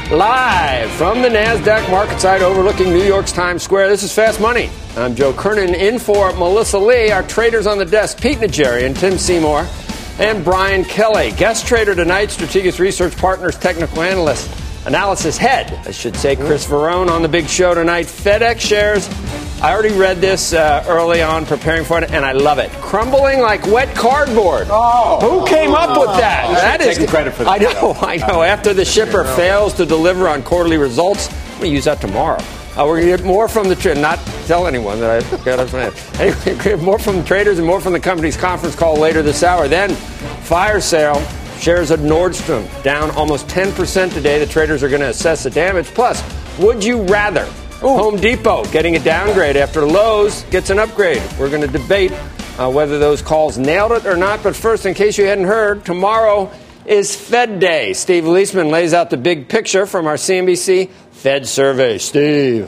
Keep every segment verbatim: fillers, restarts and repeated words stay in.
Live from the NASDAQ market site overlooking New York's Times Square, this is Fast Money. I'm Joe Kernan, in for Melissa Lee. Our traders on the desk, Pete Najarian, Tim Seymour, and Brian Kelly. Guest trader tonight, Strategic Research Partners technical analyst, analysis head, I should say, Chris Verone on the big show tonight. FedEx shares, I already read this uh, early on preparing for it, and I love it. Crumbling like wet cardboard. Oh, Who came up with that? Oh, that is taking credit for that. I know, I know. After the shipper fails to deliver on quarterly results, I'm going to use that tomorrow. Uh, we're going to get more from the tra- not tell anyone that I got up my head. Anyway, get more from the traders and more from the company's conference call later this hour. Then, fire sale. Shares of Nordstrom down almost ten percent today. The traders are going to assess the damage. Plus, would you rather? Ooh. Home Depot getting a downgrade after Lowe's gets an upgrade. We're going to debate uh, whether those calls nailed it or not. But first, in case you hadn't heard, tomorrow is Fed Day. Steve Leisman lays out the big picture from our C N B C Fed survey. Steve.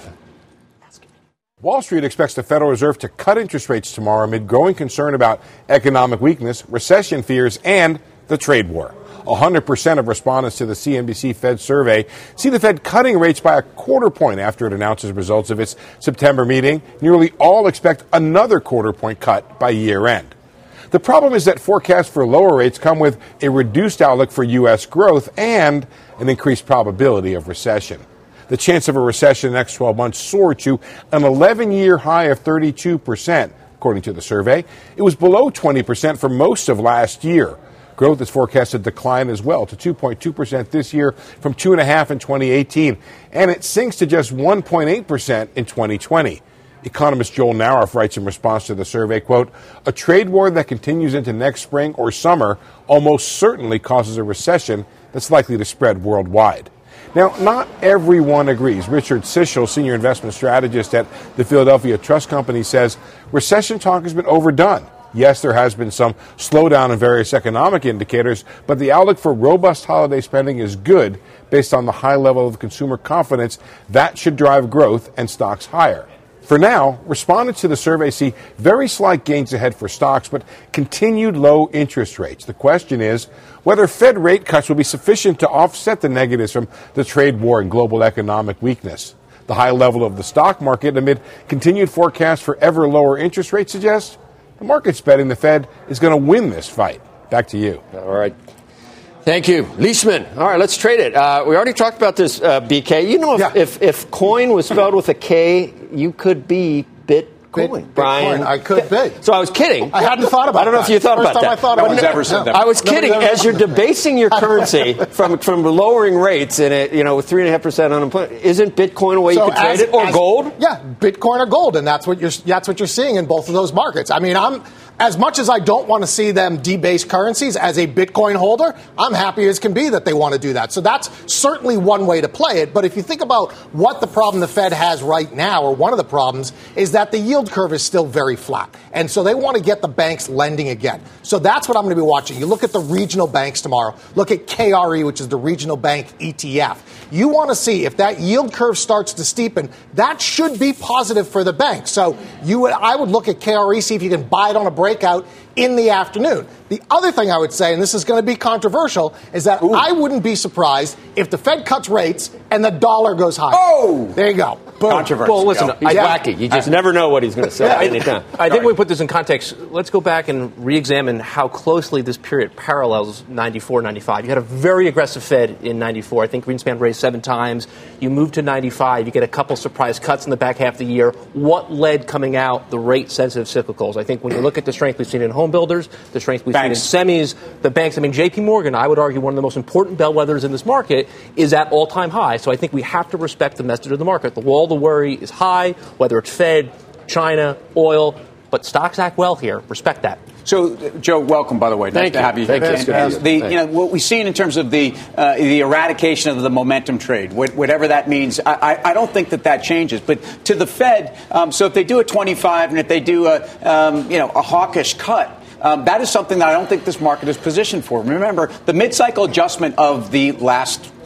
Wall Street expects the Federal Reserve to cut interest rates tomorrow amid growing concern about economic weakness, recession fears, and the trade war. one hundred percent of respondents to the C N B C Fed survey see the Fed cutting rates by a quarter point after it announces results of its September meeting. Nearly all expect another quarter point cut by year end. The problem is that forecasts for lower rates come with a reduced outlook for U S growth and an increased probability of recession. The chance of a recession in the next twelve months soared to an eleven-year high of thirty-two percent, according to the survey. It was below twenty percent for most of last year. Growth is forecast to decline as well to two point two percent this year from two point five percent in twenty eighteen, and it sinks to just one point eight percent in twenty twenty. Economist Joel Naroff writes in response to the survey, quote, a trade war that continues into next spring or summer almost certainly causes a recession that's likely to spread worldwide. Now, not everyone agrees. Richard Sichel, senior investment strategist at the Philadelphia Trust Company, says recession talk has been overdone. Yes, there has been some slowdown in various economic indicators, but the outlook for robust holiday spending is good based on the high level of consumer confidence. That should drive growth and stocks higher. For now, respondents to the survey see very slight gains ahead for stocks, but continued low interest rates. The question is whether Fed rate cuts will be sufficient to offset the negatives from the trade war and global economic weakness. The high level of the stock market amid continued forecasts for ever lower interest rates suggests the market's betting the Fed is going to win this fight. Back to you. All right. Thank you. Leisman. All right, let's trade it. Uh, we already talked about this, uh, B K. You know, if, yeah. if, if coin was spelled with a K, you could be Bitcoin. Bit, Brian. Bitcoin, I could be. So I was kidding. I hadn't thought about that. I don't know that. if you thought First about time that. I thought no about one's that. ever said that. I was kidding. Nobody As you're debasing your currency from from lowering rates in it, you know, with three and a half percent unemployment, isn't Bitcoin a way So you could trade as, it, or as, gold? Yeah, Bitcoin or gold, and that's what you're that's what you're seeing in both of those markets. I mean, I'm as much as I don't want to see them debase currencies as a Bitcoin holder, I'm happy as can be that they want to do that. So that's certainly one way to play it. But if you think about what the problem the Fed has right now, or one of the problems, is that the yield curve is still very flat. And so they want to get the banks lending again. So that's what I'm going to be watching. You look at the regional banks tomorrow. Look at K R E, which is the regional bank E T F. You want to see if that yield curve starts to steepen. That should be positive for the bank. So you, would, I would look at K R E, see if you can buy it on a breakout in the afternoon. The other thing I would say, and this is going to be controversial, is that Ooh. I wouldn't be surprised if the Fed cuts rates and the dollar goes higher. Oh! There you go. Boom. Controversial. Well, listen, he's yeah. wacky. You just I, never know what he's going to say yeah. anytime. I think when we put this in context, let's go back and re-examine how closely this period parallels ninety-four, ninety-five. You had a very aggressive Fed in ninety-four. I think Greenspan raised seven times. You move to ninety-five. You get a couple surprise cuts in the back half of the year. What led coming out the rate-sensitive cyclicals? I think when you look at the strength we've seen in home builders, the strength we've banks. seen in semis, the banks. I mean, J P Morgan, I would argue one of the most important bellwethers in this market, is at all-time high. So I think we have to respect the message of the market. The wall to worry is high, whether it's Fed, China, oil, but stocks act well here. Respect that. So, Joe, welcome, by the way. Thank nice you. to have you. Thank here. you. And, uh, the, you know, what we've seen in terms of the uh, the eradication of the momentum trade, whatever that means, I, I don't think that that changes. But to the Fed, um, so if they do a twenty-five and if they do a um, you know a hawkish cut, Um, that is something that I don't think this market is positioned for. Remember, the mid-cycle adjustment of the last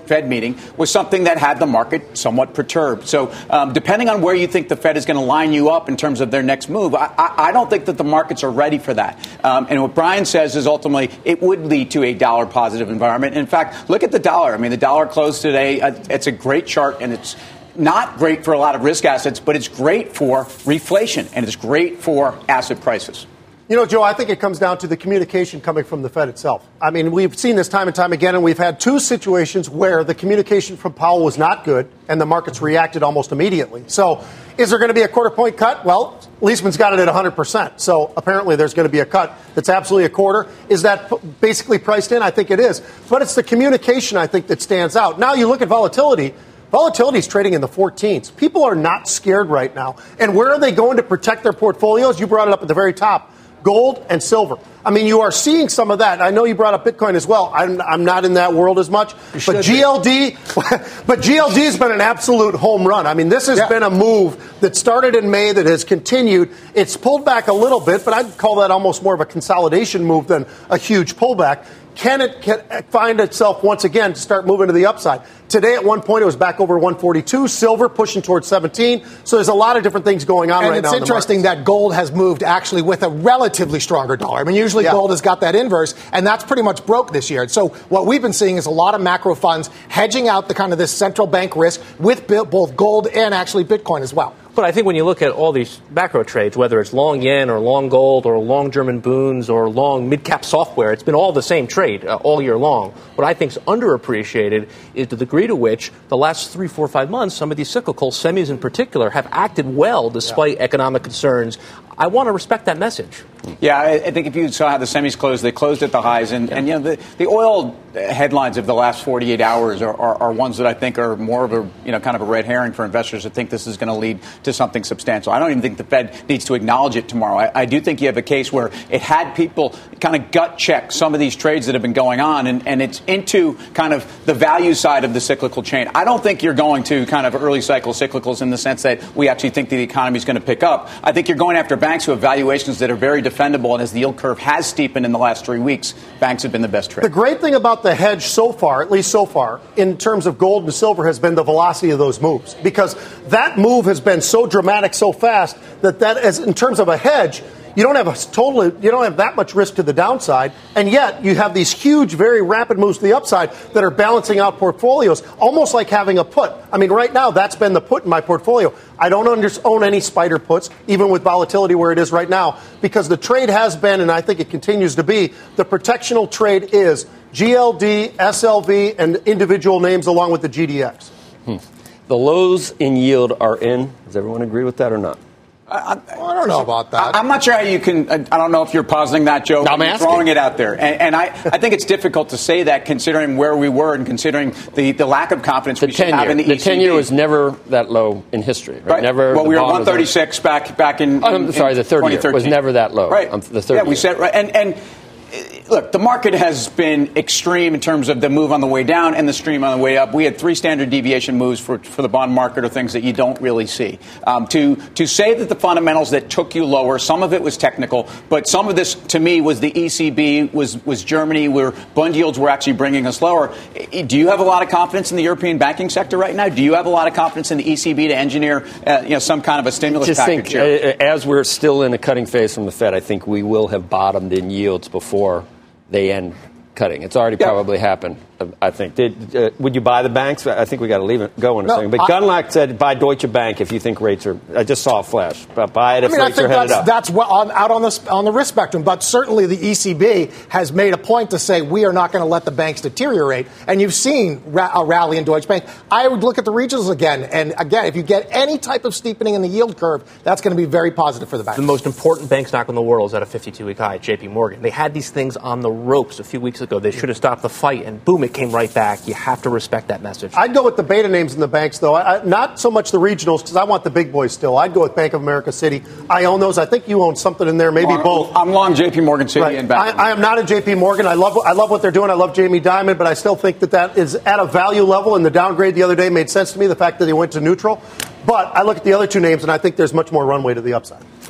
Fed meeting was something that had the market somewhat perturbed. So um, depending on where you think the Fed is going to line you up in terms of their next move, I, I, I don't think that the markets are ready for that. Um, and what Brian says is ultimately it would lead to a dollar positive environment. In fact, look at the dollar. I mean, the dollar closed today. Uh, it's a great chart, and it's not great for a lot of risk assets, but it's great for reflation, and it's great for asset prices. You know, Joe, I think it comes down to the communication coming from the Fed itself. I mean, we've seen this time and time again, and we've had two situations where the communication from Powell was not good, and the markets reacted almost immediately. So is there going to be a quarter point cut? Well, Leisman's got it at one hundred percent. So apparently there's going to be a cut that's absolutely a quarter. Is that basically priced in? I think it is. But it's the communication, I think, that stands out. Now you look at volatility. Volatility is trading in the fourteens. People are not scared right now. And where are they going to protect their portfolios? You brought it up at the very top. Gold and silver. I mean, you are seeing some of that. I know you brought up Bitcoin as well. I'm, I'm not in that world as much. But G L D, but G L D has been an absolute home run. I mean, this has yeah. been a move that started in May that has continued. It's pulled back a little bit, but I'd call that almost more of a consolidation move than a huge pullback. Can it can find itself once again to start moving to the upside? Today, at one point, it was back over one forty-two. Silver pushing towards seventeen. So there's a lot of different things going on and right now. And it's interesting that gold has moved actually with a relatively stronger dollar. I mean, usually yeah. gold has got that inverse, and that's pretty much broke this year. So what we've been seeing is a lot of macro funds hedging out the kind of this central bank risk with both gold and actually Bitcoin as well. But I think when you look at all these macro trades, whether it's long yen or long gold or long German boons or long mid-cap software, it's been all the same trade uh, all year long. What I think is underappreciated is the degree to which the last three, four, five months, some of these cyclical semis in particular have acted well despite yeah. economic concerns. I want to respect that message. Yeah, I, I think if you saw how the semis closed, they closed at the highs. And, yeah. and you know, the, the oil headlines of the last forty-eight hours are, are, are ones that I think are more of a, you know, kind of a red herring for investors that think this is going to lead to something substantial. I don't even think the Fed needs to acknowledge it tomorrow. I, I do think you have a case where it had people kind of gut check some of these trades that have been going on, and, and it's into kind of the value side of the cyclical chain. I don't think you're going to kind of early cycle cyclicals in the sense that we actually think that the economy is going to pick up. I think you're going after banks who have valuations that are very defendable, and as the yield curve has steepened in the last three weeks, banks have been the best trade. The great thing about the hedge so far, at least so far, in terms of gold and silver has been the velocity of those moves, because that move has been so dramatic so fast that that is, in terms of a hedge, you don't have a totally, you don't have that much risk to the downside, and yet you have these huge, very rapid moves to the upside that are balancing out portfolios, almost like having a put. I mean, right now, that's been the put in my portfolio. I don't under, own any spider puts, even with volatility where it is right now, because the trade has been, and I think it continues to be, the protectional trade is G L D, S L V, and individual names along with the G D X. Hmm. The lows in yield are in. Does everyone agree with that or not? I, well, I don't know about that. I, I'm not sure how you can. I don't know if you're positing that, Joe. I'm you're throwing it out there, and, and I, I think it's difficult to say that considering where we were and considering the, the lack of confidence the we should have in the, the E C B. The ten-year was never that low in history. Right? Right. Never. Well, we were one thirty-six back back in. Oh, I'm sorry, in the thirty-year was never that low. Right. Um, the thirty. Yeah, we said right, and and. Look, the market has been extreme in terms of the move on the way down and the stream on the way up. We had three standard deviation moves for, for the bond market, or things that you don't really see. Um, to to say that the fundamentals that took you lower, some of it was technical, but some of this, to me, was the E C B, was was Germany, where bond yields were actually bringing us lower. Do you have a lot of confidence in the European banking sector right now? Do you have a lot of confidence in the E C B to engineer uh, you know, some kind of a stimulus Just package think, here? Uh, as we're still in a cutting phase from the Fed, I think we will have bottomed in yields before they end cutting. It's already yeah. probably happened, I think. Did, uh, would you buy the banks? I think we got to leave it go in a no, second. But I, Gunlock said buy Deutsche Bank if you think rates are. I just saw a flash. But buy it if I mean, rates I think are headed that's, up. That's well on, out on the on the risk spectrum. But certainly the E C B has made a point to say we are not going to let the banks deteriorate. And you've seen ra- a rally in Deutsche Bank. I would look at the regionals again. And again, if you get any type of steepening in the yield curve, that's going to be very positive for the banks. The most important bank stock in the world is at a fifty-two week high, J P Morgan. They had these things on the ropes a few weeks ago. They should have stopped the fight, and boom, it came right back. You have to respect that message. I'd go with the beta names in the banks, though. I, not so much the regionals, because I want the big boys still. I'd go with Bank of America City. I own those. I think you own something in there, maybe long, both. I'm long J P Morgan City right. and Bank. I, I am not a J P Morgan. I love I love what they're doing. I love Jamie Dimon, but I still think that that is at a value level, and the downgrade the other day made sense to me, the fact that he went to neutral. But I look at the other two names, and I think there's much more runway to the upside.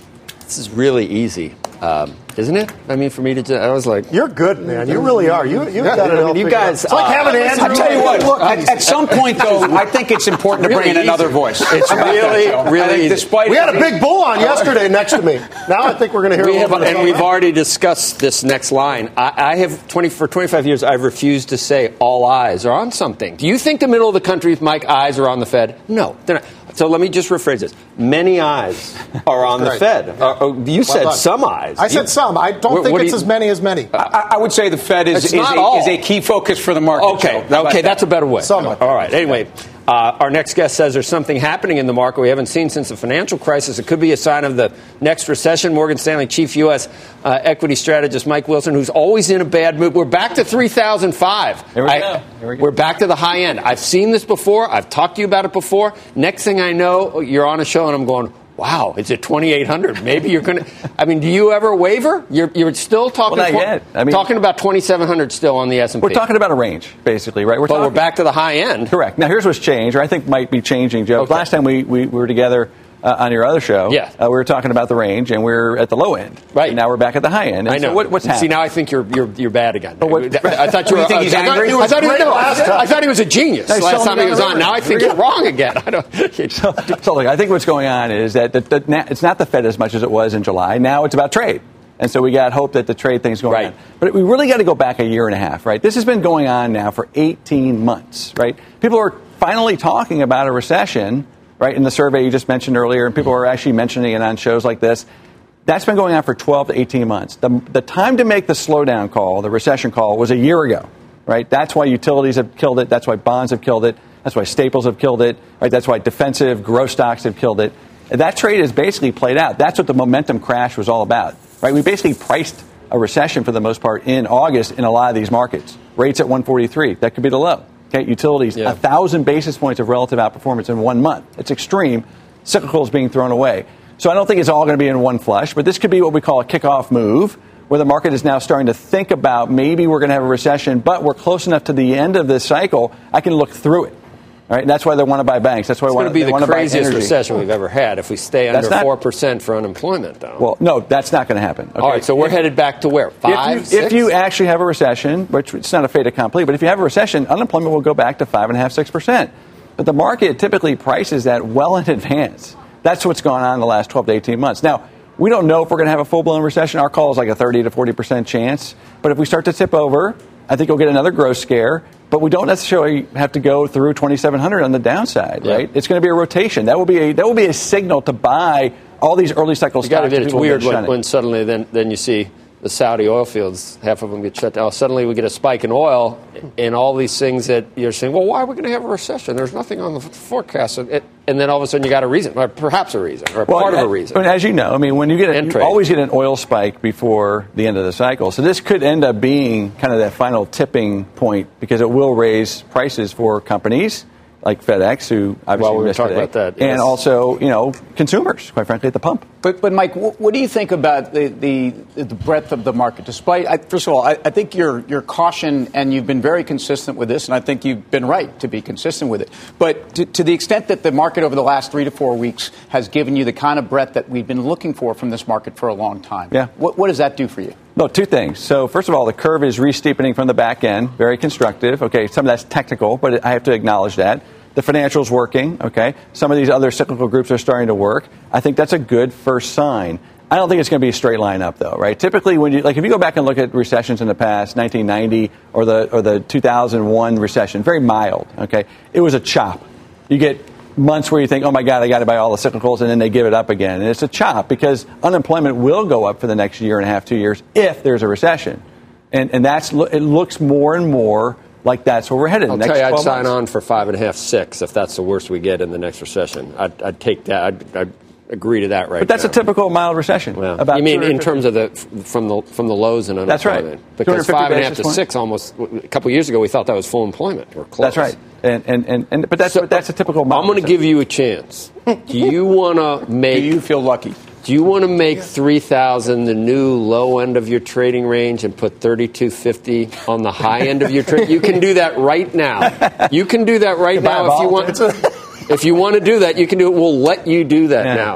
This is really easy, um, isn't it? I mean, for me to just, I was like, you're good, man. You really are. You, you've yeah, got it I all mean, you figured out. guys, It's like uh, having Andrew. I'll tell you what, at, at some point, though, I think it's important to really bring in easy. another voice. It's How about really, that, Joe? really I think easy. despite We had a big bull on yesterday next to me. Now I think we're going to hear we a have, little bit and of we've something. already discussed this next line. I, I have twenty for twenty-five years. I've refused to say all eyes are on something. Do you think the middle of the country, Mike, eyes are on the Fed? No, they're not. So let me just rephrase this. Many eyes are on the Right. Fed. Uh, oh, you said done. some eyes. I said You- some. I don't What- think what do it's you- as many as many. I, I would say the Fed is, It's is, not a, all. is a key focus for the market. Okay, Joe. How about okay, that? that's a better way. Some. All right. Anyway, uh, our next guest says there's something happening in the market we haven't seen since the financial crisis. It could be a sign of the next recession. Morgan Stanley chief U S uh, equity strategist Mike Wilson, who's always in a bad mood. We're back to three thousand five. Here we go. Here we go. We're back to the high end. I've seen this before. I've talked to you about it before. Next thing I know, you're on a show and I'm going, wow, it's at twenty-eight hundred. Maybe you're going to. I mean, do you ever waver? You're, you're still talking. Well, not yet. I mean- talking about twenty-seven hundred still on the S and P. We're talking about a range, basically, right? We're but talking, we're back to the high end. Correct. Now, here's what's changed, or I think might be changing, Joe. Okay. Last time we, we, we were together uh, on your other show, Yeah. uh, we were talking about the range, and we're at the low end. Right. And now we're back at the high end. And I know. So what, what's See, happening? now I think you're you're you're bad again. what- I thought you were. You think he's I thought- angry? I thought, I thought he was, great no, last time. I thought he was a genius Nice last selling time he down was the on. river. Now I think you're wrong again. I don't. so, so look, I think what's going on is that the, the, na- it's not the Fed as much as it was in July. Now it's about trade. And so we got hope that the trade thing's going Right. on. But we really got to go back a year and a half, right? This has been going on now for eighteen months, right? People are finally talking about a recession, right, in the survey you just mentioned earlier, and people are actually mentioning it on shows like this. That's been going on for twelve to eighteen months. The, the time to make the slowdown call, the recession call, was a year ago, right? That's why utilities have killed it. That's why bonds have killed it. That's why staples have killed it, right? That's why defensive growth stocks have killed it. And that trade has basically played out. That's what the momentum crash was all about, right? We basically priced a recession for the most part in August in a lot of these markets. Rates at one forty-three. That could be the low. Okay, utilities, Yeah. a thousand basis points of relative outperformance in one month. It's extreme. Cyclical is being thrown away. So I don't think it's all going to be in one flush, but this could be what we call a kickoff move, where the market is now starting to think about maybe we're going to have a recession, but we're close enough to the end of this cycle, I can look through it. All right, and that's why they want to buy banks. That's why It's they want going to be they want the to buy craziest energy. recession we've ever had if we stay That's under not- four percent for unemployment, though. Well, no, that's not going to happen. Okay? All right, so we're If- headed back to where? Five, if you, if six? you actually have a recession, which it's not a fait accompli, but if you have a recession, unemployment will go back to five and a half, six percent. But the market typically prices that well in advance. That's what's gone on in the last twelve to eighteen months. Now, we don't know if we're going to have a full blown recession. Our call is like a thirty to forty percent chance. But if we start to tip over, I think you'll get another growth scare. But we don't necessarily have to go through twenty-seven hundred on the downside, Yeah. right? It's going to be a rotation. That will be a that will be a signal to buy all these early cycle You got to stocks. admit, it's People have weird been when, shunning. when suddenly then, then you see the Saudi oil fields, half of them get shut down. Suddenly we get a spike in oil and all these things that you're saying, well, why are we going to have a recession? There's nothing on the f- forecast. And, it, and then all of a sudden you got a reason, or perhaps a reason, or Well, part of uh, a reason. But as you know, I mean, when you get a, And you trade. always get an oil spike before the end of the cycle. So this could end up being kind of that final tipping point because it will raise prices for companies like FedEx, who obviously Well, we were missed talking today, about that, yes. and also, you know, consumers, quite frankly, at the pump. But, but Mike, what, what do you think about the, the, the breadth of the market? Despite, I, first of all, I, I think your your caution, and you've been very consistent with this, and I think you've been right to be consistent with it. But to, to the extent that the market over the last three to four weeks has given you the kind of breadth that we've been looking for from this market for a long time, Yeah. what, what does that do for you? No, two things. So first of all, the curve is re-steepening from the back end, very constructive. Okay, some of that's technical, but I have to acknowledge that. The financial's working, okay? Some of these other cyclical groups are starting to work. I think that's a good first sign. I don't think it's going to be a straight line up, though, right? Typically, when you like, if you go back and look at recessions in the past, nineteen ninety or the or the two thousand one recession, very mild, okay? It was a chop. You get months where you think, oh my God, I got to buy all the cyclicals, and then they give it up again, and it's a chop because unemployment will go up for the next year and a half, two years, if there's a recession, and and that's it looks more and more like that's where we're headed. I'll the next tell you, I'd twelve sign months. on for five and a half, six, if that's the worst we get in the next recession. I'd, I'd take that. I'd, I'd agree to that right But that's now. a typical mild recession. Well, About you mean in two hundred fifty terms of the from the from the lows in That's right. unemployment? Because two hundred fifty five and a half basis to points. six, almost a couple of years ago, we thought that was full employment or close. That's right. And and, and, and but that's So, but that's a typical. Mild I'm going to recession. give you a chance. Do you want to Do make? you feel lucky? Do you want to make three thousand the new low end of your trading range and put thirty-two fifty on the high end of your trade? You can do that right now. You can do that right buy a now if you ball. want. It's a- If you want to do that, you can do it. We'll let you do that Yeah. now.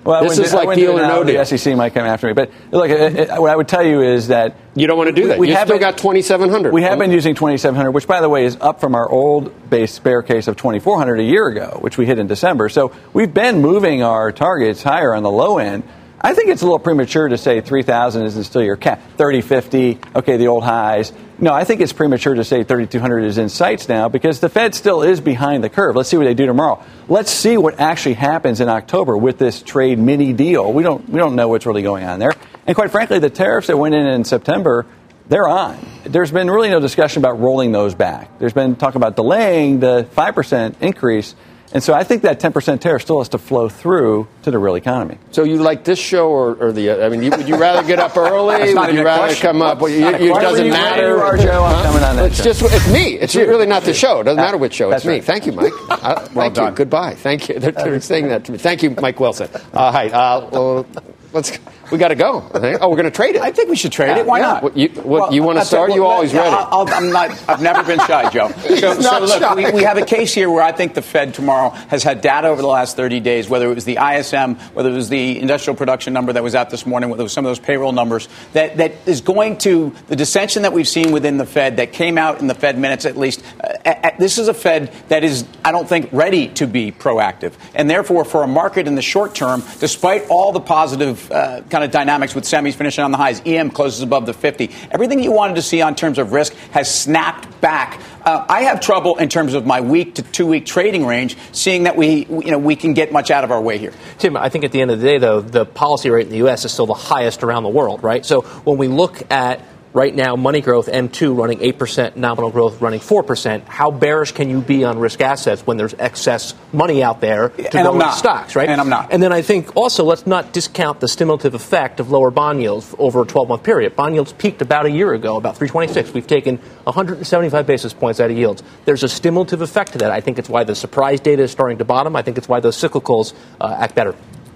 Well, this is like deal or no deal. The S E C might come after me. But look, it, it, what I would tell you is that you don't want to do that. We, we You've still got twenty-seven hundred. We have been using twenty-seven hundred, which, by the way, is up from our old base bear case of twenty-four hundred a year ago, which we hit in December. So we've been moving our targets higher on the low end. I think it's a little premature to say three thousand isn't still your cap. thirty fifty, okay, the old highs. No, I think it's premature to say thirty-two hundred is in sights now because the Fed still is behind the curve. Let's see what they do tomorrow. Let's see what actually happens in October with this trade mini deal. We don't we don't know what's really going on there. And quite frankly, the tariffs that went in in September, they're on. There's been really no discussion about rolling those back. There's been talk about delaying the five percent increase. And so I think that ten percent tariff still has to flow through to the real economy. So you like this show or, or the, I mean, you, would you rather get up early? Would you rather question. come up? Well, you, it doesn't matter. You are, Joe. I'm coming on that it's show. just, it's me. It's really not the show. It doesn't matter which show. It's That's me. right. Thank you, Mike. Uh, well thank done. you. Goodbye. Thank you. They're, they're saying that to me. Thank you, Mike Wilson. Uh, hi. Uh, well, let's, we got to go. I think. Oh, we're going to trade it. I think we should trade yeah, it. Why yeah. not? What, you, what, well, you want to start? Well, you always yeah, ready? I'll, I'm not. I've never been shy, Joe. So, so look, we, we have a case here where I think the Fed tomorrow has had data over the last thirty days, whether it was the I S M, whether it was the industrial production number that was out this morning, whether it was some of those payroll numbers, that, that is going to the dissension that we've seen within the Fed that came out in the Fed minutes at least. Uh, at, this is a Fed that is, I don't think, ready to be proactive. And therefore, for a market in the short term, despite all the positive uh, kind of dynamics with semis finishing on the highs, E M closes above the fifty. Everything you wanted to see on terms of risk has snapped back. Uh, I have trouble in terms of my week to two week trading range, seeing that we, you know, we can get much out of our way here. Tim, I think at the end of the day, though, the policy rate in the U S is still the highest around the world, right? So when we look at right now, money growth, M two running eight percent, nominal growth running four percent. How bearish can you be on risk assets when there's excess money out there to and go I'm into not. stocks, right? And I'm not. And then I think also let's not discount the stimulative effect of lower bond yields over a twelve-month period. Bond yields peaked about a year ago, about three twenty-six. We've taken one hundred seventy-five basis points out of yields. There's a stimulative effect to that. I think it's why the surprise data is starting to bottom. I think it's why those cyclicals uh, act better.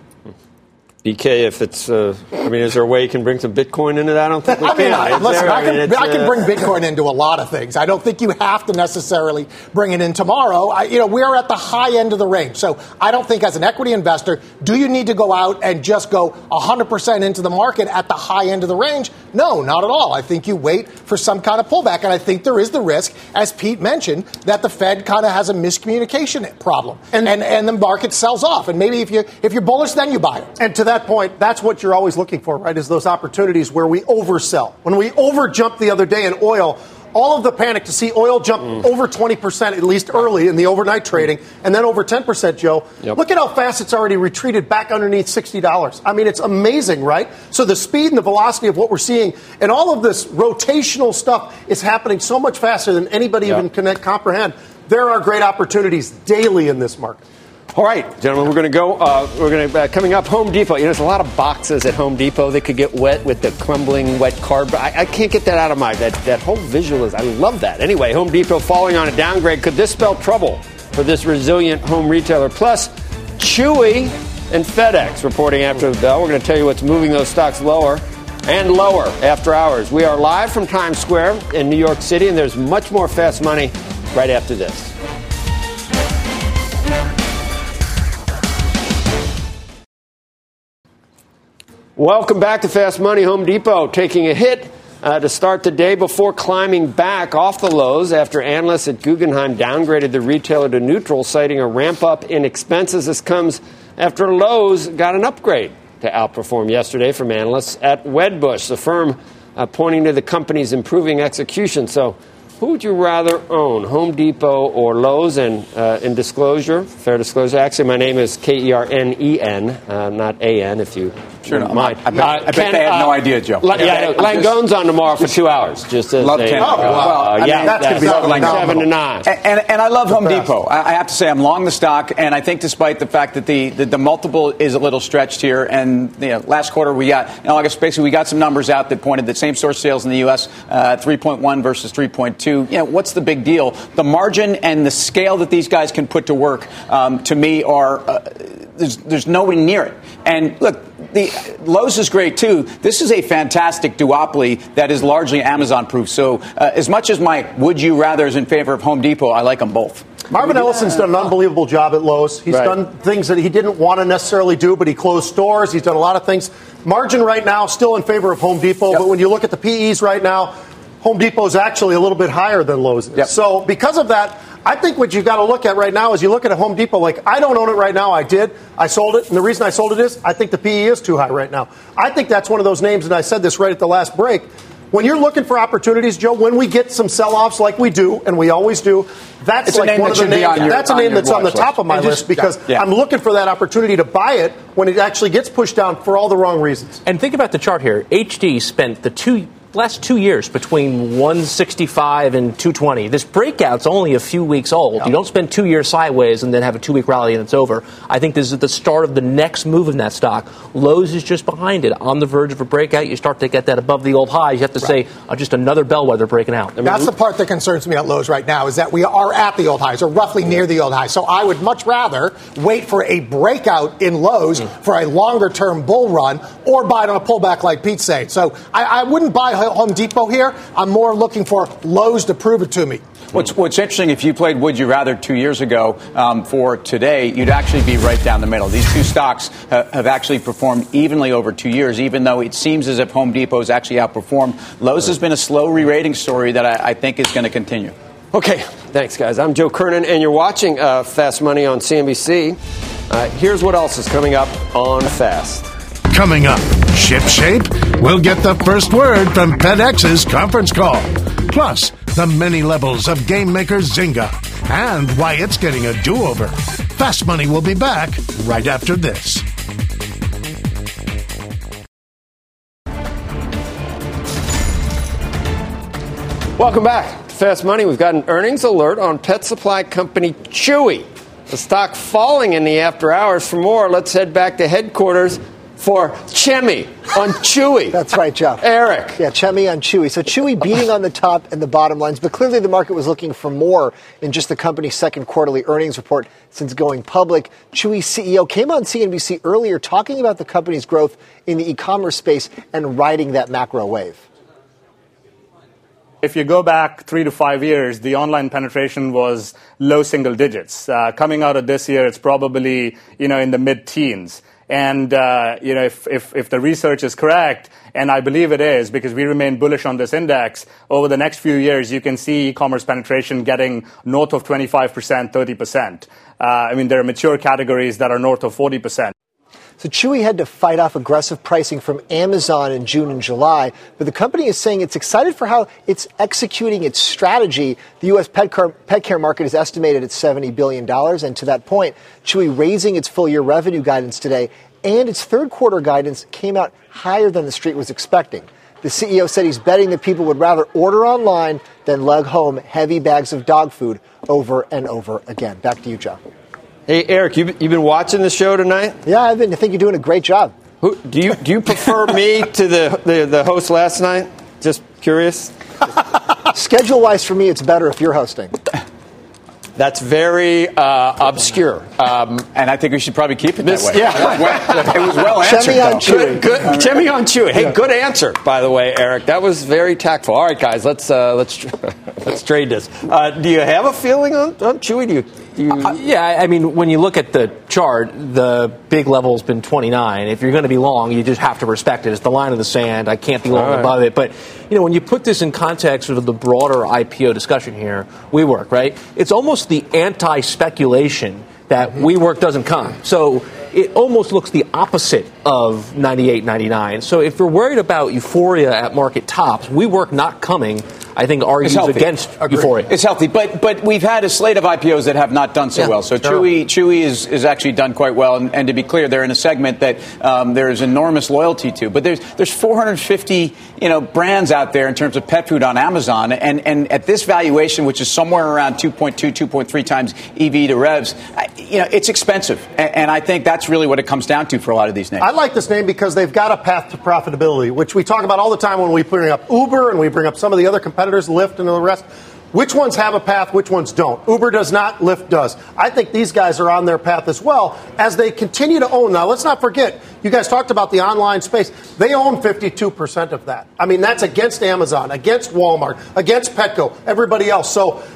B K, if it's, uh, I mean, is there a way you can bring some Bitcoin into that? I don't think we I mean, can. I, listen, there, I, can, I, mean, I can uh, bring Bitcoin into a lot of things. I don't think you have to necessarily bring it in tomorrow. I, you know, we're at the high end of the range. So I don't think as an equity investor, do you need to go out and just go one hundred percent into the market at the high end of the range? No, not at all. I think you wait for some kind of pullback. And I think there is the risk, as Pete mentioned, that the Fed kind of has a miscommunication problem. And, and and the market sells off. And maybe if, you, if you're bullish, then you buy it. And to that point, that's what you're always looking for, right, is those opportunities where we oversell. When we overjumped the other day in oil, all of the panic to see oil jump mm. over twenty percent, at least early in the overnight trading, and then over ten percent, Joe. Yep. Look at how fast it's already retreated back underneath sixty dollars. I mean, it's amazing, right? So the speed and the velocity of what we're seeing and all of this rotational stuff is happening so much faster than anybody yep. even can comprehend. There are great opportunities daily in this market. All right, gentlemen, we're going to go. Uh, we're going to uh, coming up. Home Depot. You know, there's a lot of boxes at Home Depot that could get wet with the crumbling wet cardboard. I, I can't get that out of my that that whole visual is. I love that. Anyway, Home Depot falling on a downgrade. Could this spell trouble for this resilient home retailer? Plus, Chewy and FedEx reporting after the bell. We're going to tell you what's moving those stocks lower and lower after hours. We are live from Times Square in New York City, and there's much more Fast Money right after this. Welcome back to Fast Money. Home Depot taking a hit uh, to start the day before climbing back off the lows after analysts at Guggenheim downgraded the retailer to neutral, citing a ramp up in expenses. This comes after Lowe's got an upgrade to outperform yesterday from analysts at Wedbush, the firm uh, pointing to the company's improving execution. So who would you rather own, Home Depot or Lowe's? And uh, in disclosure, fair disclosure, actually, my name is K E R N E N, uh, not A N, if you sure don't no, mind. I bet, uh, I bet Ken, they had uh, no idea, Joe. La- yeah, Langone's on tomorrow for two hours. Just as love they, Ken. Uh, Oh, well, uh, I yeah, mean, that's going to be seven phenomenal. to nine. And, and, and I love Home Depot. I, I have to say I'm long the stock, and I think despite the fact that the, the, the multiple is a little stretched here, and you know, last quarter we got, in August, basically we got some numbers out that pointed that same-store sales in the U S, uh, three point one versus three point two. You know, what's the big deal? The margin and the scale that these guys can put to work, um, to me, are uh, there's, there's nowhere near it. And look, the Lowe's is great too. This is a fantastic duopoly that is largely Amazon-proof. So, uh, as much as my would you rather is in favor of Home Depot, I like them both. Marvin Ellison's done an unbelievable job at Lowe's. He's Right. done things that he didn't want to necessarily do, but he closed stores. He's done a lot of things. Margin right now still in favor of Home Depot, Yep. but when you look at the P Es right now, Home Depot is actually a little bit higher than Lowe's is. Yep. So because of that, I think what you've got to look at right now is you look at a Home Depot, like I don't own it right now. I did. I sold it. And the reason I sold it is I think the P E is too high right now. I think that's one of those names, and I said this right at the last break. When you're looking for opportunities, Joe, when we get some sell-offs like we do, and we always do, that's It's a like name one that of the should be names. on your- That's a on name your that's on the watch top list. of my And list just- because yeah. I'm looking for that opportunity to buy it when it actually gets pushed down for all the wrong reasons. And think about the chart here. H D spent the two last two years between one sixty-five and two twenty. This breakout's only a few weeks old. Yep. You don't spend two years sideways and then have a two-week rally and it's over. I think this is the start of the next move in that stock. Lowe's is just behind it, on the verge of a breakout. You start to get that above the old highs. You have to Right. say, oh, just another bellwether breaking out. I mean, That's the part that concerns me at Lowe's right now is that we are at the old highs or roughly near the old highs. So I would much rather wait for a breakout in Lowe's mm. for a longer term bull run or buy it on a pullback like Pete's saying. So I, I wouldn't buy Home Depot here. I'm more looking for Lowe's to prove it to me. What's, what's interesting, if you played Would You Rather two years ago um, for today, you'd actually be right down the middle. These two stocks ha- have actually performed evenly over two years, even though it seems as if Home Depot has actually outperformed. Lowe's has been a slow re-rating story that I, I think is going to continue. Okay, thanks, guys. I'm Joe Kernan, and you're watching uh, Fast Money on C N B C. Uh, here's what else is coming up on Fast. Coming up, ship shape? We'll get the first word from FedEx's conference call. Plus, the many levels of game maker Zynga and why it's getting a do-over. Fast Money will be back right after this. Welcome back to Fast Money. We've got an earnings alert on pet supply company Chewy. The stock falling in the after hours. For more, let's head back to headquarters for Chemi on Chewy. That's right, Joe. Eric. Yeah, Chemi on Chewy. So Chewy beating on the top and the bottom lines, but clearly the market was looking for more in just the company's second quarterly earnings report since going public. Chewy's C E O came on C N B C earlier talking about the company's growth in the e-commerce space and riding that macro wave. If you go back three to five years, the online penetration was low single digits. Uh, coming out of this year, it's probably, you know, in the mid-teens. And, uh, you know, if, if, if the research is correct, and I believe it is, because we remain bullish on this index, over the next few years, you can see e-commerce penetration getting north of twenty-five percent, thirty percent. Uh, I mean, there are mature categories that are north of forty percent. So Chewy had to fight off aggressive pricing from Amazon in June and July, but the company is saying it's excited for how it's executing its strategy. The U S pet care, pet care market is estimated at seventy billion dollars, and to that point, Chewy raising its full-year revenue guidance today, and its third-quarter guidance came out higher than the street was expecting. The C E O said he's betting that people would rather order online than lug home heavy bags of dog food over and over again. Back to you, Joe. Hey, Eric, you you been watching the show tonight? Yeah, I've been. I think you're doing a great job. Who, do you do you prefer me to the, the, the host last night? Just curious. Schedule-wise, for me, it's better if you're hosting. That's very uh, obscure. Um, and I think we should probably keep it this, that way. Yeah. It was well answered. Chemi on Chewy. Good, good. Chemi on Chewy. Hey, good answer, by the way, Eric. That was very tactful. All right, guys, let's uh, let's let's trade this. Uh, do you have a feeling on, on Chewy? Do you? Do you... Uh, yeah, I mean, when you look at the chart, the big level's been twenty-nine. If you're going to be long, you just have to respect it. It's the line of the sand. I can't be long right. above it. But, you know, when you put this in context of the broader I P O discussion here, WeWork, right? It's almost the anti-speculation that WeWork doesn't come. So it almost looks the opposite of ninety-eight, ninety-nine. So if you're worried about euphoria at market tops, WeWork not coming, I think argues against Agreed. euphoria. It's healthy, but but we've had a slate of I P Os that have not done so yeah, well. So sure. Chewy Chewy is, is actually done quite well, and, and to be clear, they're in a segment that um, there is enormous loyalty to. But there's there's four hundred fifty you know brands out there in terms of pet food on Amazon, and and at this valuation, which is somewhere around two point two, two point three times E V to revs, you know it's expensive, and, and I think that's really what it comes down to for a lot of these names. I like this name because they've got a path to profitability, which we talk about all the time when we bring up Uber and we bring up some of the other competitors, Lyft and the rest. Which ones have a path, which ones don't? Uber does not, Lyft does. I think these guys are on their path as well as they continue to own. Now, let's not forget, you guys talked about the online space. They own fifty-two percent of that. I mean, that's against Amazon, against Walmart, against Petco, everybody else. So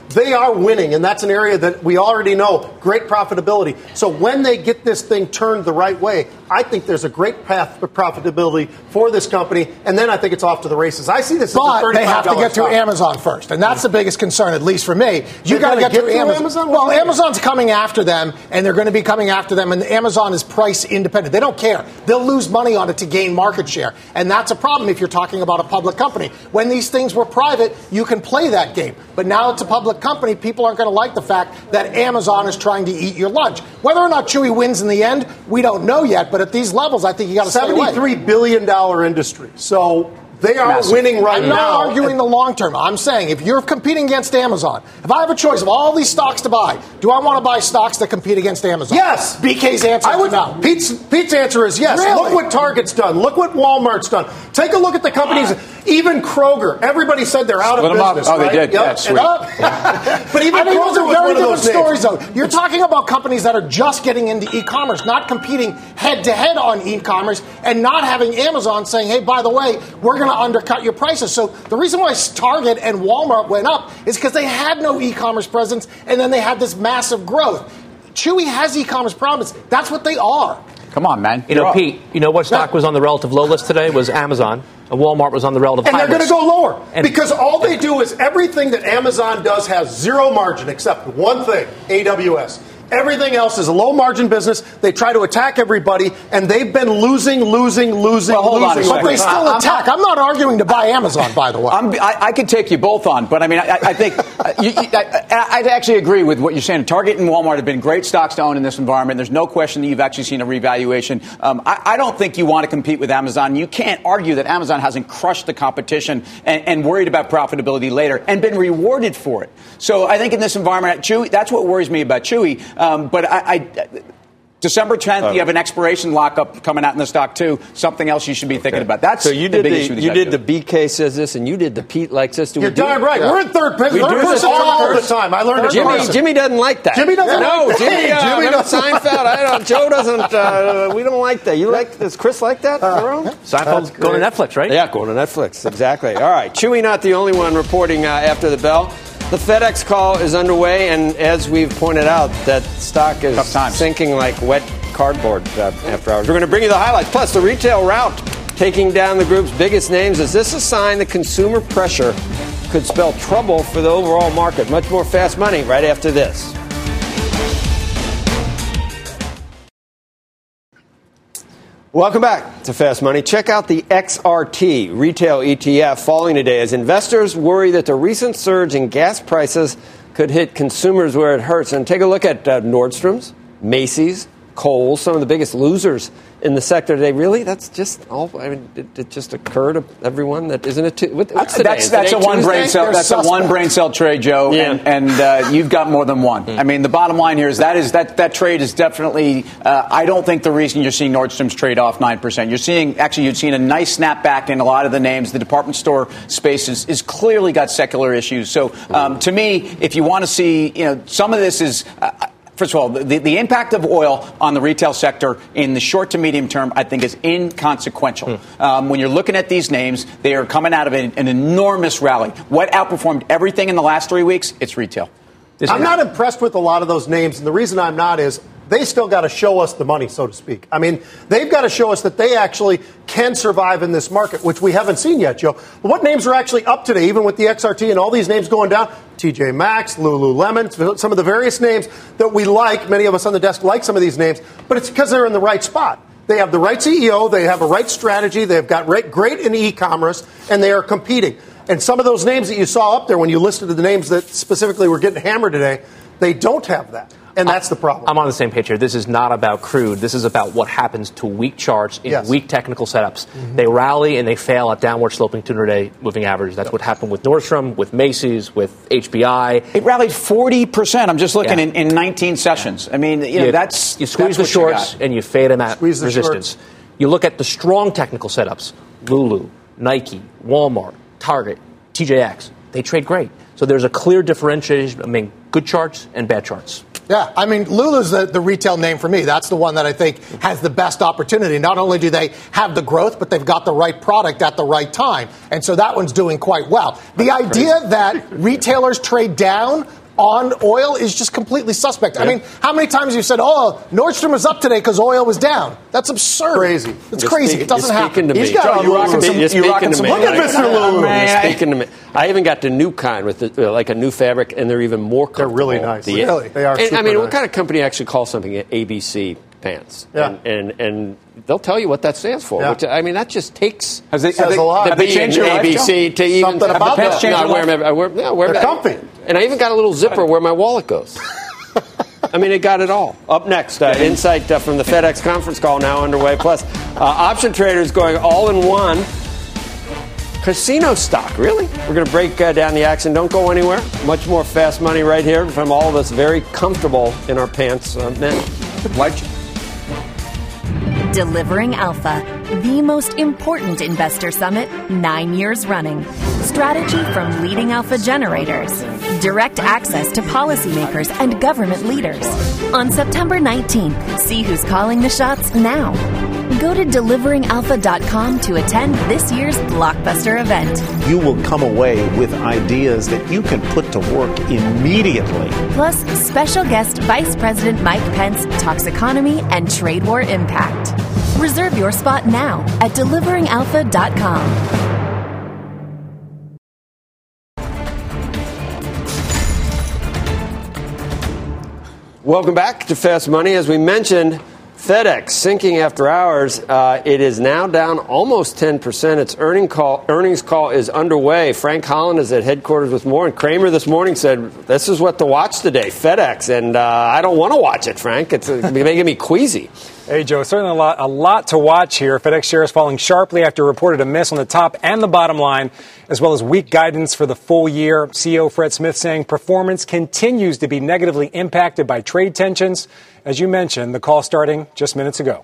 they are winning, and that's an area that we already know, great profitability. So when they get this thing turned the right way, I think there's a great path for profitability for this company, and then I think it's off to the races. I see this as but a they have to get stock. through Amazon first, and that's the biggest concern, at least for me. You They're got to gonna get, get through through Amazon. Amazon? Well, What? Amazon's coming after them, and they're going to be coming after them, and Amazon is price independent. They don't care. They'll lose money on it to gain market share, and that's a problem if you're talking about a public company. When these things were private, you can play that game. But now it's a public company, people aren't going to like the fact that Amazon is trying to eat your lunch. Whether or not Chewy wins in the end, we don't know yet, but at these levels, I think you got to stay away. seventy-three billion dollars industry. So they are Massive. winning right I'm now. not arguing the long term. I'm saying if you're competing against Amazon, if I have a choice of all these stocks to buy, do I want to buy stocks that compete against Amazon? Yes. B K's answer I would, is no. Pete's, Pete's answer is yes. Really? Look what Target's done. Look what Walmart's done. Take a look at the companies. Even Kroger. Everybody said they're out Split of them up. business. Oh, they right? did. Yep. That's And sweet. up. But even I mean, Kroger those are was very one of different those stories, names. though. You're talking about companies that are just getting into e-commerce, not competing head-to-head on e-commerce, and not having Amazon saying, hey, by the way, we're going to undercut your prices. So the reason why Target and Walmart went up is because they had no e-commerce presence, and then they had this massive growth. Chewy has e-commerce problems. That's what they are. Come on, man. You know, You're Pete, you know what stock was on the relative low list today? Was Amazon. And Walmart was on the relative And high they're going list. to go lower And- because all they do is everything that Amazon does has zero margin except one thing, A W S. Everything else is a low-margin business. They try to attack everybody, and they've been losing, losing, losing, Well, hold on a losing. second. But they still I'm- attack. I'm not arguing to buy Amazon, by the way. I'm, I, I could take you both on, but I mean, I, I think uh, you, you, I, I'd actually agree with what you're saying. Target and Walmart have been great stocks to own in this environment. There's no question that you've actually seen a revaluation. Um, I, I don't think you want to compete with Amazon. You can't argue that Amazon hasn't crushed the competition and, and worried about profitability later and been rewarded for it. So I think in this environment, Chewy, that's what worries me about Chewy. Um, but I, I December tenth, you have an expiration lockup coming out in the stock too. Something else you should be thinking about. That's So you the did big the, issue. you did the B K says this, and you did the Pete likes this. Do You're we do darn it? right. Yeah. We're in third, third We do this person in third all the person. time. I learned it. Jimmy, person. Jimmy doesn't like that. Jimmy doesn't no, like that. Jimmy, uh, Jimmy remember doesn't- Seinfeld. I don't. Joe doesn't. Uh, we don't like that. You like? Does Chris like that? Uh, Seinfeld's going to Netflix, right? Yeah, going to Netflix. Exactly. All right. Chewy, not the only one reporting uh, after the bell. The FedEx call is underway, and as we've pointed out, that stock is sinking like wet cardboard uh, after hours. We're going to bring you the highlights, plus the retail rout taking down the group's biggest names. Is this a sign that consumer pressure could spell trouble for the overall market? Much more Fast Money right after this. Welcome back to Fast Money. Check out the X R T retail E T F falling today as investors worry that the recent surge in gas prices could hit consumers where it hurts. And take a look at uh, Nordstrom's, Macy's, Kohl's, some of the biggest losers in the sector today. Really? That's just all. I mean, it, it just occurred to everyone that isn't it? T- what, what's today? That's Is that's today a one Tuesday? brain cell. They're That's a suspect. one brain cell trade, Joe. Yeah. And, and uh, you've got more than one. Mm. I mean, the bottom line here is that is that that trade is definitely. Uh, I don't think the reason you're seeing Nordstrom's trade off nine percent. You're seeing actually you've seen a nice snapback in a lot of the names. The department store space is, is clearly got secular issues. So um, to me, if you want to see, you know, some of this is. Uh, First of all, the, the impact of oil on the retail sector in the short to medium term, I think, is inconsequential. Hmm. Um, when you're looking at these names, they are coming out of an, an enormous rally. What outperformed everything in the last three weeks? It's retail. This I'm not impressed with a lot of those names, and the reason I'm not is they still got to show us the money, so to speak. I mean, they've got to show us that they actually can survive in this market, which we haven't seen yet, Joe. But what names are actually up today, even with the X R T and all these names going down? T J Maxx, Lululemon, some of the various names that we like. Many of us on the desk like some of these names, but it's because they're in the right spot. They have the right C E O, they have a right strategy, they've got right, great in e-commerce, and they are competing. And some of those names that you saw up there when you listed the names that specifically were getting hammered today, they don't have that. And that's the problem. I'm on the same page here. This is not about crude. This is about what happens to weak charts in Yes. weak technical setups. Mm-hmm. They rally and they fail at downward sloping two hundred day moving average. That's what happened with Nordstrom, with Macy's, with H B I. It rallied forty percent. I'm just looking Yeah. in, in nineteen sessions. I mean, you know, you, that's you squeeze that's the what you shorts got. and you fade them at Squeeze the resistance. shorts. You look at the strong technical setups: Lulu, Nike, Walmart, Target, T J X. They trade great. So there's a clear differentiation. I mean, good charts and bad charts. Yeah, I mean, Lulu's the, the retail name for me. That's the one that I think has the best opportunity. Not only do they have the growth, but they've got the right product at the right time. And so that one's doing quite well. The That's idea crazy. that retailers trade down on oil is just completely suspect. Yeah. I mean, how many times have you said, oh, Nordstrom was up today because oil was down? That's absurd. Crazy. It's you're crazy. Speak, it doesn't happen. To me. He's got you're rocking some, you're you're rocking some. Look at Mister Lulu. You're speaking to me. I even got the new kind with the, uh, like a new fabric, and they're even more comfortable. They're really nice. The, really. They are and, super I mean, nice. what kind of company actually calls something A B C pants? Yeah. And, and, and they'll tell you what that stands for. Yeah. Which, I mean, that just takes Has they, Says have they, a lot. have the they B changed and your A B C life, to even Something about no, that. no, I wear them. I wear, no, I wear They're them. comfy. And I even got a little zipper where my wallet goes. I mean, it got it all. Up next, uh, insight uh, from the FedEx conference call now underway. Plus, uh, option traders going all in one. Casino stock, really? We're going to break uh, down the action. Don't go anywhere. Much more fast money right here from all of us very comfortable in our pants uh, men. Like Delivering Alpha, the most important investor summit nine years running. Strategy from leading alpha generators. Direct access to policymakers and government leaders. On September nineteenth, see who's calling the shots now. Go to delivering alpha dot com to attend this year's blockbuster event. You will come away with ideas that you can put to work immediately. Plus, special guest Vice President Mike Pence talks economy and trade war impact. Reserve your spot now at delivering alpha dot com. Welcome back to Fast Money. As we mentioned, FedEx sinking after hours. Uh, it is now down almost ten percent. Its earning call, earnings call is underway. Frank Holland is at headquarters with more. And Kramer this morning said, this is what to watch today, FedEx. And uh, I don't want to watch it, Frank. It's uh, making me queasy. Hey, Joe, certainly a lot, a lot to watch here. FedEx shares falling sharply after reported a miss on the top and the bottom line, as well as weak guidance for the full year. C E O Fred Smith saying performance continues to be negatively impacted by trade tensions. As you mentioned, the call starting just minutes ago.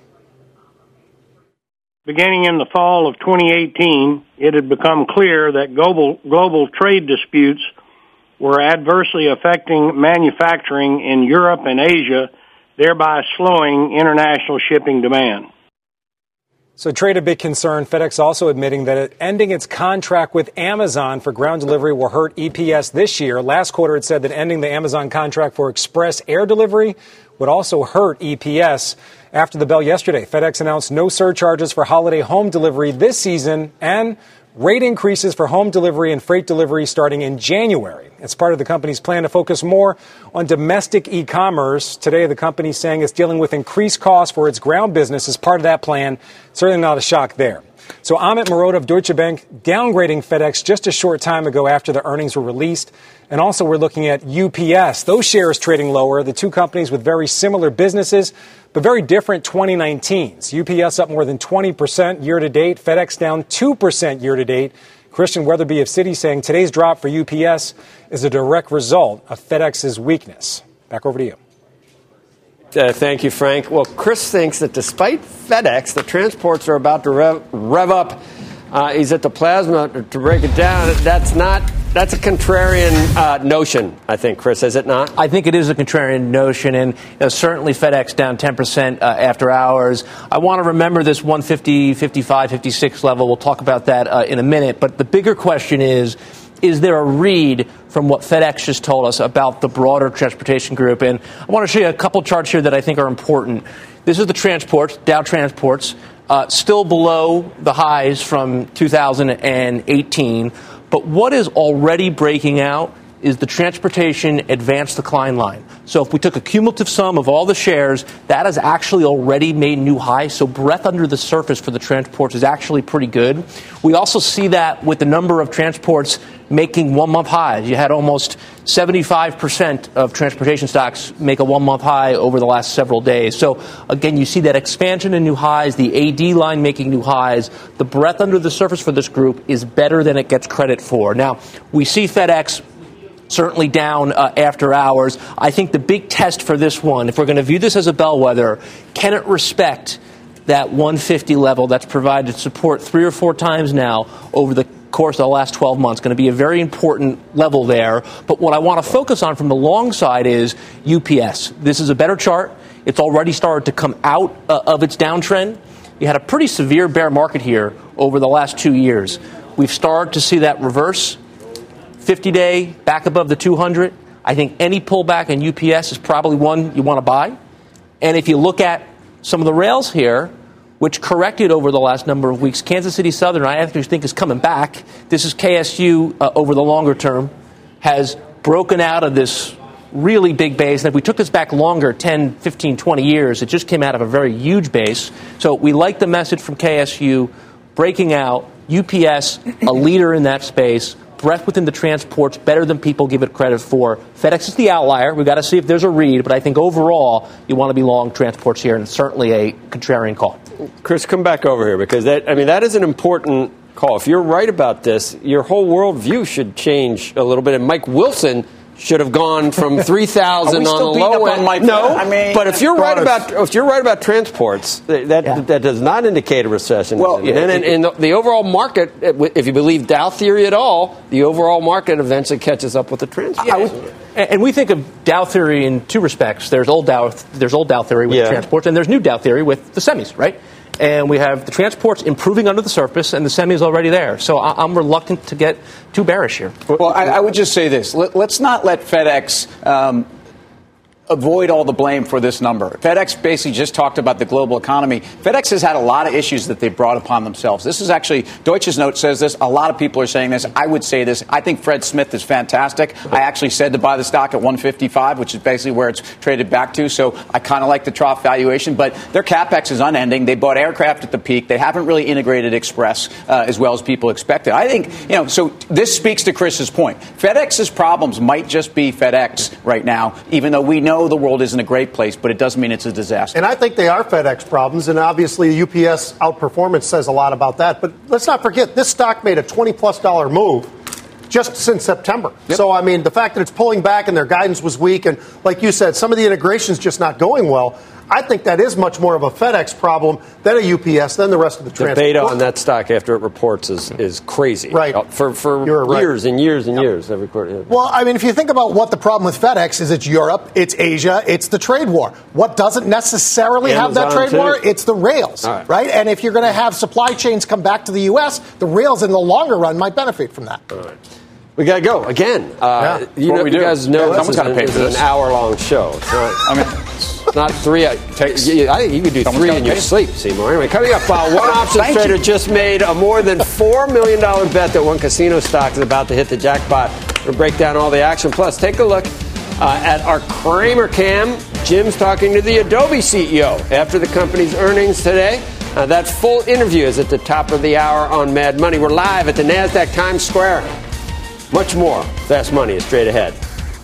Beginning in the fall of twenty eighteen, it had become clear that global, global trade disputes were adversely affecting manufacturing in Europe and Asia, thereby slowing international shipping demand. So trade a big concern. FedEx also admitting that it, ending its contract with Amazon for ground delivery will hurt E P S this year. Last quarter, it said that ending the Amazon contract for express air delivery would also hurt E P S. After the bell yesterday, FedEx announced no surcharges for holiday home delivery this season and rate increases for home delivery and freight delivery starting in January. It's part of the company's plan to focus more on domestic e-commerce. Today, the company is saying it's dealing with increased costs for its ground business as part of that plan. Certainly not a shock there. So Amit Mehrotra of Deutsche Bank downgrading FedEx just a short time ago after the earnings were released. And also we're looking at U P S. Those shares trading lower. The two companies with very similar businesses, but very different twenty nineteens. U P S up more than twenty percent year to date. FedEx down two percent year to date. Christian Weatherby of Citi saying today's drop for U P S is a direct result of FedEx's weakness. Back over to you. Uh, thank you, Frank. Well, Chris thinks that despite FedEx, the transports are about to rev, rev up. Uh, he's at the plasma to break it down. That's not. That's a contrarian uh, notion, I think, Chris, is it not? I think it is a contrarian notion, and uh, certainly FedEx down ten percent uh, after hours. I want to remember this one fifty, fifty-five, fifty-six level. We'll talk about that uh, in a minute. But the bigger question is, is there a read from what FedEx just told us about the broader transportation group? And I want to show you a couple charts here that I think are important. This is the transports, Dow Transports, uh, still below the highs from two thousand eighteen. But what is already breaking out is the transportation advanced decline line. So if we took a cumulative sum of all the shares, that has actually already made new highs. So breadth under the surface for the transports is actually pretty good. We also see that with the number of transports making one-month highs. You had almost seventy-five percent of transportation stocks make a one-month high over the last several days. So, again, you see that expansion in new highs, the A D line making new highs. The breadth under the surface for this group is better than it gets credit for. Now, we see FedEx certainly down uh, after hours. I think the big test for this one, if we're going to view this as a bellwether, can it respect that one fifty level that's provided support three or four times now over the course of the last twelve months. Going to be a very important level there. But what I want to focus on from the long side is U P S. This is a better chart. It's already started to come out uh, of its downtrend. You had a pretty severe bear market here over the last two years. We've started to see that reverse. fifty-day back above the two hundred. I think any pullback in U P S is probably one you want to buy. And if you look at some of the rails here, which corrected over the last number of weeks, Kansas City Southern, I actually think is coming back. This is K S U uh, over the longer term, has broken out of this really big base. And if we took this back longer, ten, fifteen, twenty years, it just came out of a very huge base. So we like the message from K S U, breaking out. U P S, a leader in that space. Breadth within the transports, better than people give it credit for. FedEx is the outlier. We've got to see if there's a read, but I think overall you want to be long transports here, and it's certainly a contrarian call. Chris, come back over here, because that, I mean, that is an important call. If you're right about this, your whole worldview should change a little bit. And Mike Wilson should have gone from three thousand on the low end. On no, I mean, but if you're right about if you're right about transports, that yeah. that does not indicate a recession. Well, and, yeah, and, and the, the overall market, if you believe Dow theory at all, the overall market eventually catches up with the transport. Yeah. And we think of Dow theory in two respects. There's old Dow, there's old Dow theory with yeah. the transports, and there's new Dow theory with the semis, right? And we have the transports improving under the surface, and the semis already there. So I'm reluctant to get too bearish here. Well, I, I would just say this. Let, let's not let FedEx um, avoid all the blame for this number. FedEx basically just talked about the global economy. FedEx has had a lot of issues that they've brought upon themselves. This is actually, Deutsche's note says this. A lot of people are saying this. I would say this. I think Fred Smith is fantastic. I actually said to buy the stock at one fifty-five, which is basically where it's traded back to. So I kind of like the trough valuation. But their CapEx is unending. They bought aircraft at the peak. They haven't really integrated Express uh, as well as people expected. I think, you know, so this speaks to Chris's point. FedEx's problems might just be FedEx right now, even though we know the world isn't a great place, but it doesn't mean it's a disaster. And I think they are FedEx problems, and obviously U P S outperformance says a lot about that. But let's not forget, this stock made a twenty plus dollar move just since September. Yep. So, I mean, the fact that it's pulling back and their guidance was weak, and like you said, some of the integration's just not going well, I think that is much more of a FedEx problem than a U P S, than the rest of the transport. The beta on that stock after it reports is, is crazy. Right. For, for right. years and years and yep. years. Every quarter. Yeah. Well, I mean, if you think about what the problem with FedEx is, it's Europe, it's Asia, it's the trade war. What doesn't necessarily Amazon have that trade too. war? It's the rails, right. right? And if you're going to have supply chains come back to the U S, the rails in the longer run might benefit from that. All right. We got to go again. Uh, yeah. You know, we you guys know yeah, this is, an, this is an hour-long show. It's not, I mean, not three. I think you could do three in your sleep, Seymour. Anyway, coming up, uh, one options trader you. just made a more than four million dollars bet that one casino stock is about to hit the jackpot. We'll break down all the action. Plus, take a look uh, at our Kramer Cam. Jim's talking to the Adobe C E O after the company's earnings today. Uh, that full interview is at the top of the hour on Mad Money. We're live at the NASDAQ Times Square. Much more. Fast Money is straight ahead.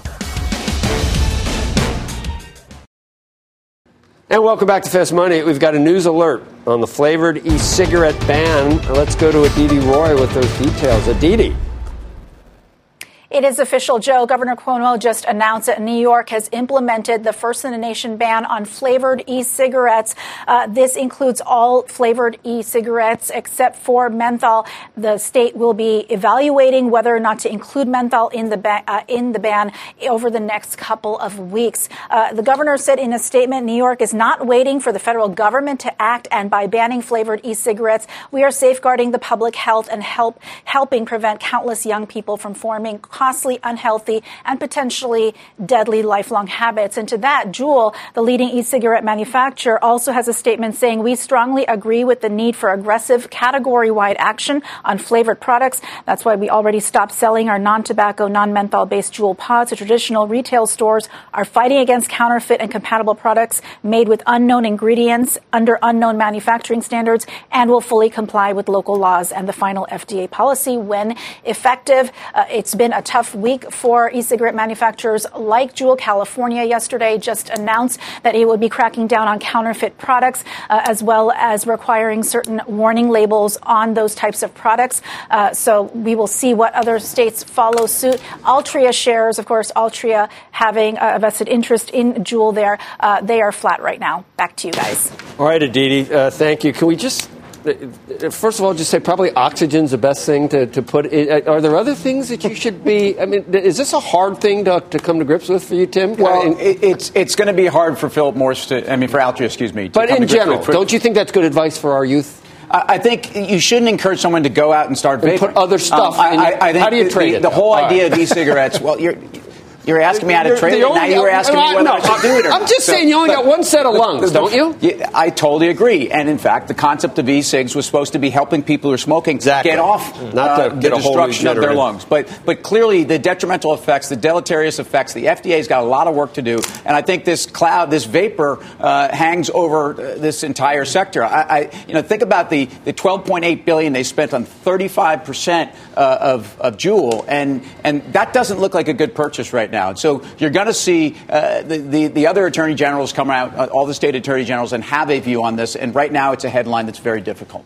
And welcome back to Fast Money. We've got a news alert on the flavored e-cigarette ban. Let's go to Aditi Roy with those details. Aditi. It is official, Joe. Governor Cuomo just announced that New York has implemented the first-in-the-nation ban on flavored e-cigarettes. Uh, this includes all flavored e-cigarettes except for menthol. The state will be evaluating whether or not to include menthol in the, ba- uh, in the ban over the next couple of weeks. Uh, the governor said in a statement, New York is not waiting for the federal government to act, and by banning flavored e-cigarettes, we are safeguarding the public health and help helping prevent countless young people from forming costly, unhealthy, and potentially deadly lifelong habits. And to that, Juul, the leading e-cigarette manufacturer, also has a statement saying, we strongly agree with the need for aggressive category-wide action on flavored products. That's why we already stopped selling our non-tobacco, non-menthol-based Juul pods. The traditional retail stores are fighting against counterfeit and compatible products made with unknown ingredients under unknown manufacturing standards and will fully comply with local laws and the final F D A policy when effective. Uh, it's been a tough week for e-cigarette manufacturers like Juul. California yesterday just announced that it would be cracking down on counterfeit products uh, as well as requiring certain warning labels on those types of products. Uh, so we will see what other states follow suit. Altria shares, of course, Altria having a vested interest in Juul there. Uh, they are flat right now. Back to you guys. All right, Aditi, uh, thank you. Can we just first of all, just say probably oxygen's the best thing to, to put. In. Are there other things that you should be? I mean, is this a hard thing to, to come to grips with for you, Tim? Well, I mean, it, it's it's going to be hard for Philip Morris to. I mean, for Altria, excuse me. To but come in to grips general, with. don't you think that's good advice for our youth? I think you shouldn't encourage someone to go out and start vaping. And put other stuff. Um, I, in, I, I think how do you the, trade the, it? The whole All idea right. of e-cigarettes. Well, you're. You're asking me how to You're, trade it. Now you were asking me whether no, I should do it or I'm not. just So, saying you only but, got one set of lungs, don't you? Yeah, I totally agree. And in fact, the concept of e-cigs was supposed to be helping people who are smoking exactly. get off Not uh, to the get a whole destruction of their regenerative. lungs. But but clearly the detrimental effects, the deleterious effects, the F D A's got a lot of work to do. And I think this cloud, this vapor, uh, hangs over uh, this entire sector. I, I you know think about the, the twelve point eight billion dollars they spent on thirty-five percent uh, of of Juul, and and that doesn't look like a good purchase right now. And so you're going to see. Uh, the, the, the other attorney generals come out, uh, all the state attorney generals, and have a view on this. And right now it's a headline that's very difficult.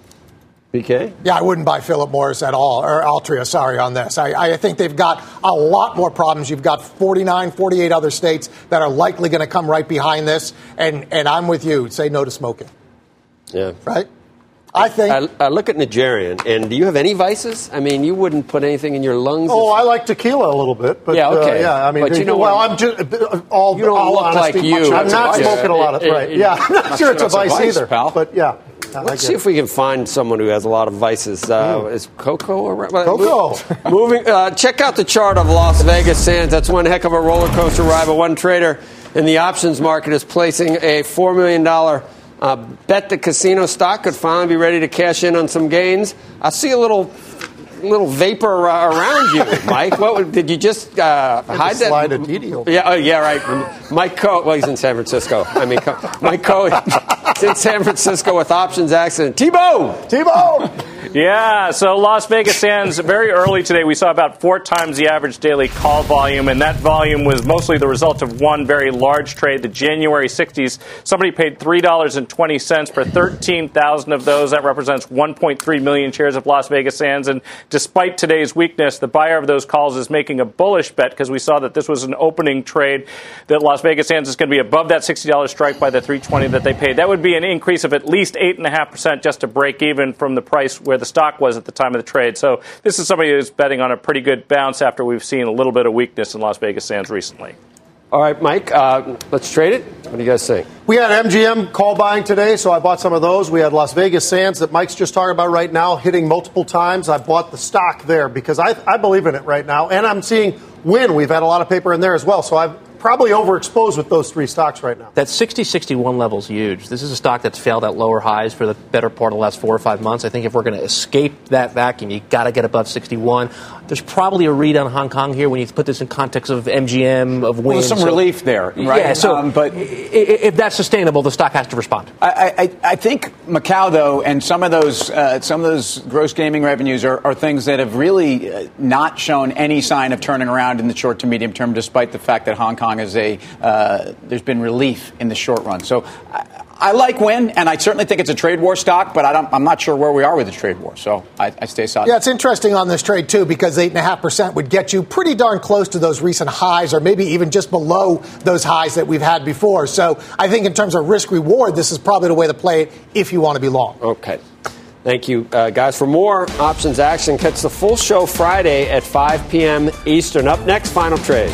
B K? Yeah, I wouldn't buy Philip Morris at all, or Altria, sorry, on this. I, I think they've got a lot more problems. You've got forty-nine, forty-eight other states that are likely going to come right behind this. And, and I'm with you. Say no to smoking. Yeah. Right? I think. I, I look at Nigerian, and do you have any vices? I mean, you wouldn't put anything in your lungs. Oh, if, I like tequila a little bit, but yeah, okay. uh, yeah, I mean, but you know well, what? I'm just uh, all. You don't all look honesty, like you. I'm not Yeah. smoking a lot of It- it- right. it- Yeah, I'm not, not sure it's a that's a vice, vice, either, pal. but yeah. I Let's get see it. if we can find someone who has a lot of vices. Uh, mm. Is Coco around? Coco. Moving. Uh, check out the chart of Las Vegas Sands. That's one heck of a roller coaster ride. But one trader in the options market is placing a four million dollars uh, bet the casino stock could finally be ready to cash in on some gains. I see a little little vapor uh, around you, Mike. What did you just uh, hide that? Slide a D D over. Yeah, oh, yeah, right. Mike Coe. Well, he's in San Francisco. I mean, Co- Mike Coe is in San Francisco with options accident. T-Bone! T-Bone! Yeah, so Las Vegas Sands, very early today, we saw about four times the average daily call volume, and that volume was mostly the result of one very large trade, the January sixties. Somebody paid three dollars and twenty cents for thirteen thousand of those. That represents one point three million shares of Las Vegas Sands, and despite today's weakness, the buyer of those calls is making a bullish bet because we saw that this was an opening trade, that Las Vegas Sands is going to be above that sixty dollars strike by the three twenty that they paid. That would be an increase of at least eight point five percent just to break even from the price where the stock was at the time of the trade. So this is somebody who's betting on a pretty good bounce after we've seen a little bit of weakness in Las Vegas Sands recently. All right, Mike, uh, let's trade it. What do you guys think? We had M G M call buying today, so I bought some of those. We had Las Vegas Sands that Mike's just talking about right now, hitting multiple times. I bought the stock there because I, I believe in it right now. And I'm seeing Wynn. We've had a lot of paper in there as well. So I've probably overexposed with those three stocks right now. That sixty sixty-one level is huge. This is a stock that's failed at lower highs for the better part of the last four or five months. I think if we're going to escape that vacuum, you got to get above sixty-one. There's probably a read on Hong Kong here when you put this in context of M G M, of Wynn. Well, there's some so, relief there, right? Yeah, so um, but if that's sustainable, the stock has to respond. I, I, I think Macau, though, and some of those uh, some of those gross gaming revenues are, are things that have really uh, not shown any sign of turning around in the short to medium term, despite the fact that Hong Kong is a uh, there's been relief in the short run. So I, I like Wynn, and I certainly think it's a trade war stock, but I don't, I'm not sure where we are with the trade war. So I, I stay solid. Yeah, it's interesting on this trade, too, because eight point five percent would get you pretty darn close to those recent highs, or maybe even just below those highs that we've had before. So I think in terms of risk-reward, this is probably the way to play it if you want to be long. Okay. Thank you, uh, guys. For more options action, catch the full show Friday at five p.m. Eastern. Up next, Final Trade.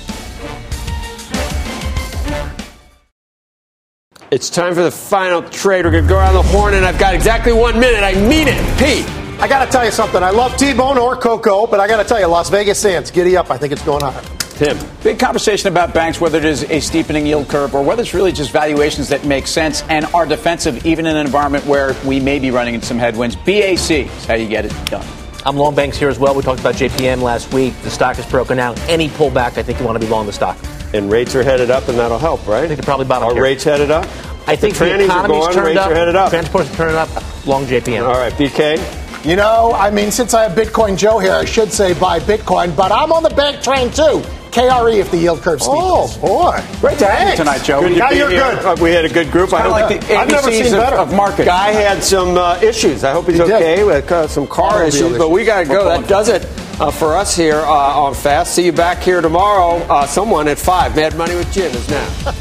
It's time for the final trade. We're going to go around the horn, and I've got exactly one minute. I mean it. Pete. I got to tell you something. I love T-Bone or Coco, but I got to tell you, Las Vegas Sands, giddy up. I think it's going higher. Tim. Big conversation about banks, whether it is a steepening yield curve or whether it's really just valuations that make sense and are defensive, even in an environment where we may be running into some headwinds. B A C is how you get it done. I'm long banks here as well. We talked about J P M last week. The stock is broken out. Any pullback, I think you want to be long the stock. And rates are headed up, and that'll help, right? I think they're probably bottom Are here. rates headed up? I think the, the economy's going, turned rates up. Are headed up. Transport's turning up. Long J P M. All right, B K. You know, I mean, since I have Bitcoin Joe here, I should say buy Bitcoin, but I'm on the bank train too. K R E if the yield curve steepens. Oh, boy. Great to have you tonight, Joe. Good Good to Now be you're here. good. Uh, we had a good group. I I don't like the I've never seen A B Cs of, better. of market. Guy had some uh, issues. I hope he's He did. okay with uh, some car Automobile issues, but we got to go. That does it uh, for us here uh, on Fast. See you back here tomorrow. Uh, someone at five. Mad Money with Jim is now.